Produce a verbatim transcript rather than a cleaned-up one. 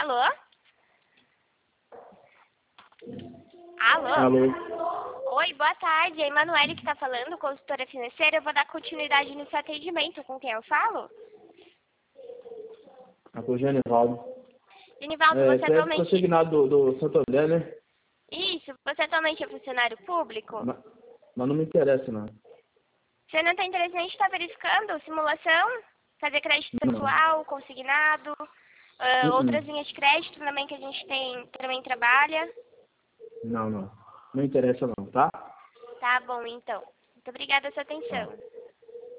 Alô? Alô? Alô? Oi, boa tarde. É a Emanuele que está falando, consultora financeira. Eu vou dar continuidade no seu atendimento. Com quem eu falo? Aqui é o Genivaldo. Genivaldo, É, você você é atualmente... consignado do, do Santander, né? Isso, você atualmente é funcionário público? Mas, mas não me interessa, não. Você não tem interesse em estar verificando simulação? Fazer crédito Não. pessoal, consignado, ah, outras Uh-uh. linhas de crédito também que a gente tem, também trabalha? Não, não. Não interessa, não, tá? Tá bom, então. Muito obrigada pela sua Tá. atenção.